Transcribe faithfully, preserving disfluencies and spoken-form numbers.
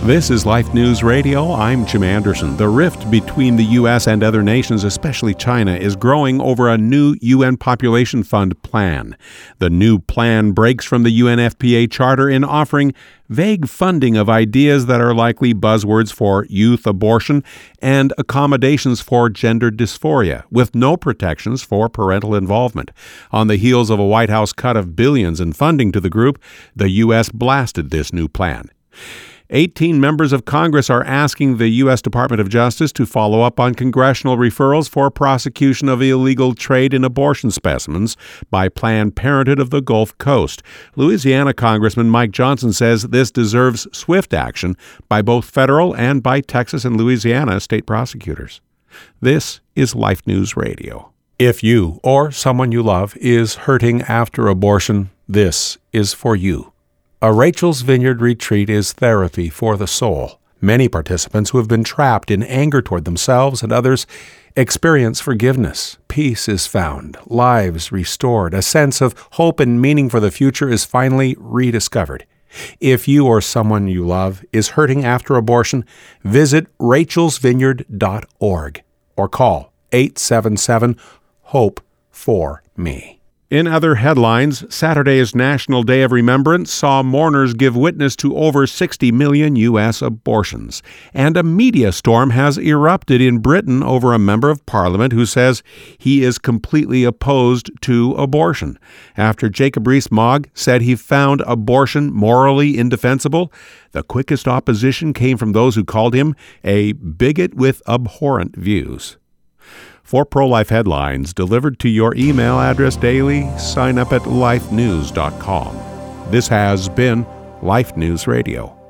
This is Life News Radio. I'm Jim Anderson. The rift between the U S and other nations, especially China, is growing over a new U N Population Fund plan. The new plan breaks from the U N F P A Charter in offering vague funding of ideas that are likely buzzwords for youth abortion and accommodations for gender dysphoria, with no protections for parental involvement. On the heels of a White House cut of billions in funding to the group, the U S blasted this new plan. eighteen members of Congress are asking the U S Department of Justice to follow up on congressional referrals for prosecution of illegal trade in abortion specimens by Planned Parenthood of the Gulf Coast. Louisiana Congressman Mike Johnson says this deserves swift action by both federal and by Texas and Louisiana state prosecutors. This is Life News Radio. If you or someone you love is hurting after abortion, this is for you. A Rachel's Vineyard retreat is therapy for the soul. Many participants who have been trapped in anger toward themselves and others experience forgiveness. Peace is found, lives restored, a sense of hope and meaning for the future is finally rediscovered. If you or someone you love is hurting after abortion, visit rachels vineyard dot org or call eight seven seven, HOPE for me. In other headlines, Saturday's National Day of Remembrance saw mourners give witness to over sixty million U S abortions. And a media storm has erupted in Britain over a member of Parliament who says he is completely opposed to abortion. After Jacob Rees-Mogg said he found abortion morally indefensible, the quickest opposition came from those who called him a bigot with abhorrent views. For pro-life headlines delivered to your email address daily, sign up at life news dot com. This has been Life News Radio.